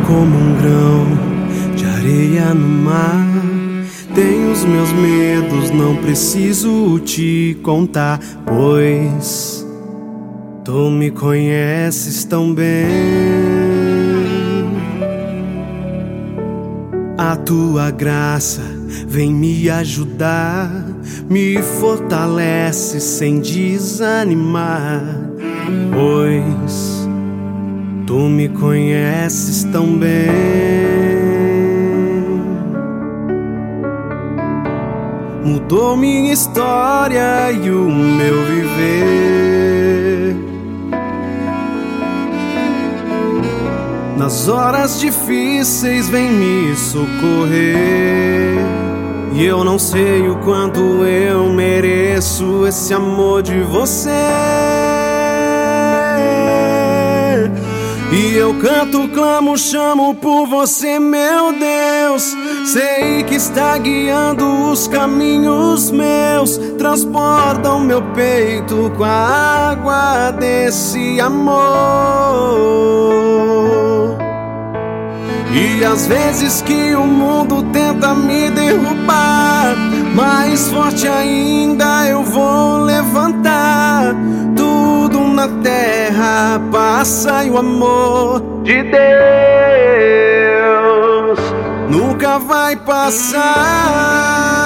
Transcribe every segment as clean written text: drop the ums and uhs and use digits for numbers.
como um grão de areia no mar. Tenho os meus medos, não preciso te contar, pois tu me conheces tão bem. A tua graça vem me ajudar, me fortalece sem desanimar, pois tu me conheces tão bem. Mudou minha história e o meu viver. Nas horas difíceis vem me socorrer. E eu não sei o quanto eu mereço esse amor de você. E eu canto, clamo, chamo por você, meu Deus. Sei que está guiando os caminhos meus. Transporta o meu peito com a água desse amor. E às vezes que o mundo tenta me derrubar, mais forte ainda eu vou levantar. Tudo na terra passa e o amor de Deus nunca vai passar.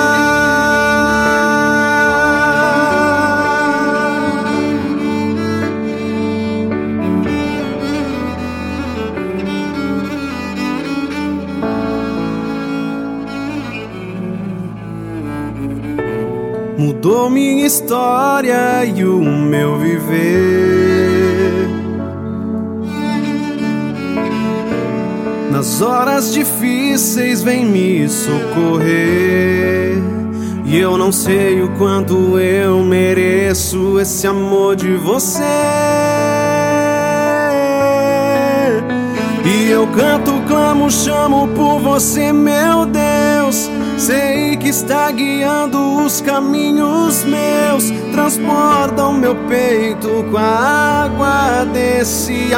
Mudou minha história e o meu viver. Nas horas difíceis vem me socorrer. E eu não sei o quanto eu mereço esse amor de você. E eu canto, clamo, chamo por você, meu Deus. Sei que está guiando os caminhos meus. Transporta o meu peito com a água desse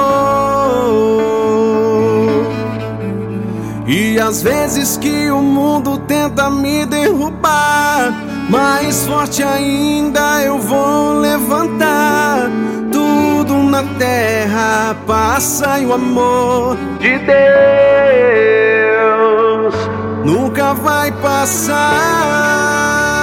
amor. E às vezes que o mundo tenta me derrubar, mais forte ainda eu vou levantar. Tudo na terra passa e o amor de Deus nunca vai passar.